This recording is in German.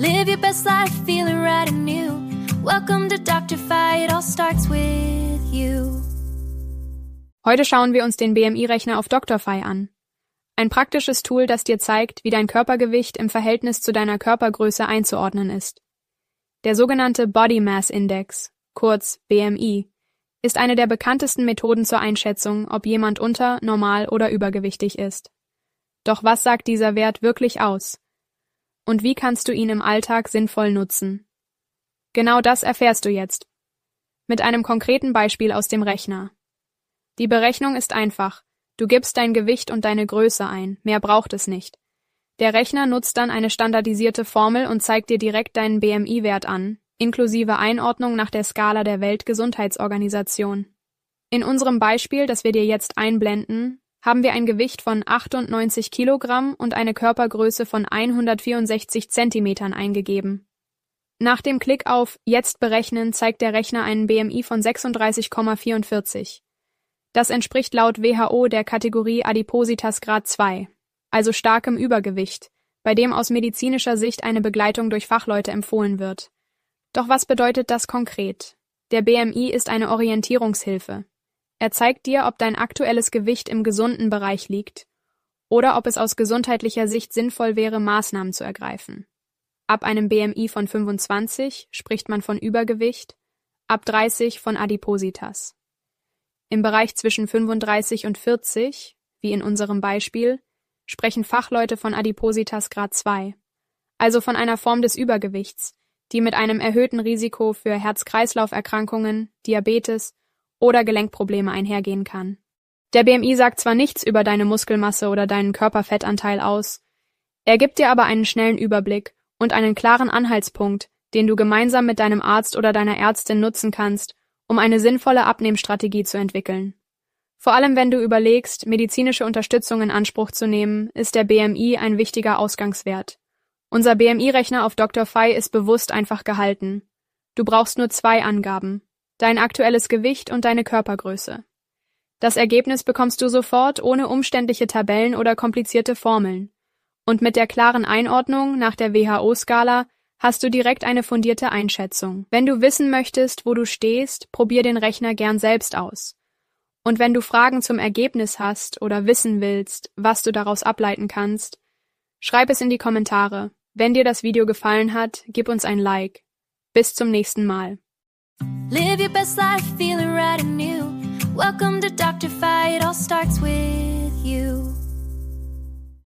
Live your best life feeling right and new. Welcome to Dr. Fi, it all starts with you. Heute schauen wir uns den BMI-Rechner auf Dr. Fi an. Ein praktisches Tool, das dir zeigt, wie dein Körpergewicht im Verhältnis zu deiner Körpergröße einzuordnen ist. Der sogenannte Body Mass Index, kurz BMI, ist eine der bekanntesten Methoden zur Einschätzung, ob jemand unter-, normal- oder übergewichtig ist. Doch was sagt dieser Wert wirklich aus? Und wie kannst du ihn im Alltag sinnvoll nutzen? Genau das erfährst du jetzt. Mit einem konkreten Beispiel aus dem Rechner. Die Berechnung ist einfach. Du gibst dein Gewicht und deine Größe ein, mehr braucht es nicht. Der Rechner nutzt dann eine standardisierte Formel und zeigt dir direkt deinen BMI-Wert an, inklusive Einordnung nach der Skala der Weltgesundheitsorganisation. In unserem Beispiel, das wir dir jetzt einblenden, haben wir ein Gewicht von 98 Kilogramm und eine Körpergröße von 164 Zentimetern eingegeben. Nach dem Klick auf Jetzt berechnen zeigt der Rechner einen BMI von 36,44. Das entspricht laut WHO der Kategorie Adipositas Grad 2, also starkem Übergewicht, bei dem aus medizinischer Sicht eine Begleitung durch Fachleute empfohlen wird. Doch was bedeutet das konkret? Der BMI ist eine Orientierungshilfe. Er zeigt dir, ob dein aktuelles Gewicht im gesunden Bereich liegt oder ob es aus gesundheitlicher Sicht sinnvoll wäre, Maßnahmen zu ergreifen. Ab einem BMI von 25 spricht man von Übergewicht, ab 30 von Adipositas. Im Bereich zwischen 35 und 40, wie in unserem Beispiel, sprechen Fachleute von Adipositas Grad 2, also von einer Form des Übergewichts, die mit einem erhöhten Risiko für Herz-Kreislauf-Erkrankungen, Diabetes oder Gelenkprobleme einhergehen kann. Der BMI sagt zwar nichts über deine Muskelmasse oder deinen Körperfettanteil aus, er gibt dir aber einen schnellen Überblick und einen klaren Anhaltspunkt, den du gemeinsam mit deinem Arzt oder deiner Ärztin nutzen kannst, um eine sinnvolle Abnehmstrategie zu entwickeln. Vor allem wenn du überlegst, medizinische Unterstützung in Anspruch zu nehmen, ist der BMI ein wichtiger Ausgangswert. Unser BMI-Rechner auf Dr. Fi ist bewusst einfach gehalten. Du brauchst nur 2 Angaben: dein aktuelles Gewicht und deine Körpergröße. Das Ergebnis bekommst du sofort ohne umständliche Tabellen oder komplizierte Formeln. Und mit der klaren Einordnung nach der WHO-Skala hast du direkt eine fundierte Einschätzung. Wenn du wissen möchtest, wo du stehst, probier den Rechner gern selbst aus. Und wenn du Fragen zum Ergebnis hast oder wissen willst, was du daraus ableiten kannst, schreib es in die Kommentare. Wenn dir das Video gefallen hat, gib uns ein Like. Bis zum nächsten Mal. Live your best life feeling right and new. Welcome to Dr. Fi, it all starts with you.